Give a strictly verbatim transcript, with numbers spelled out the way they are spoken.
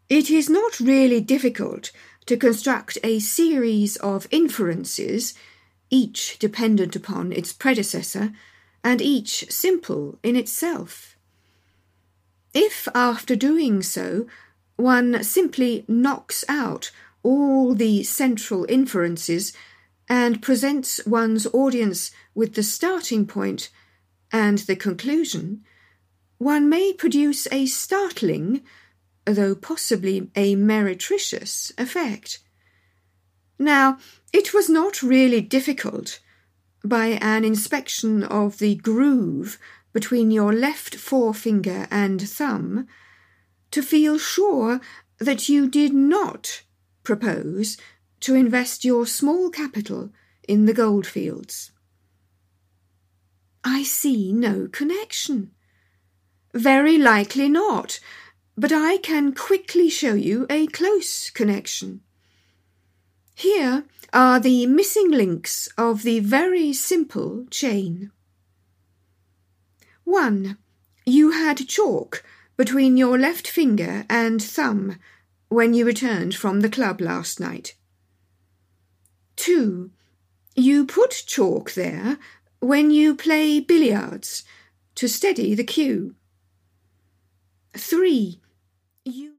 It is not really difficult to construct a series of inferences, each dependent upon its predecessor, and each simple in itself. If, after doing so, one simply knocks out all the central inferences and presents one's audience with the starting point and the conclusion, one may produce a startling, though possibly a meretricious, effect. Now, it was not really difficult, by an inspection of the groove between your left forefinger and thumb, to feel sure that you did not propose to invest your small capital in the goldfields. I see no connection. Very likely not, but I can quickly show you a close connection. Here are the missing links of the very simple chain. One. You had chalk between your left finger and thumb when you returned from the club last night. Two. You put chalk there when you play billiards to steady the cue. Three. You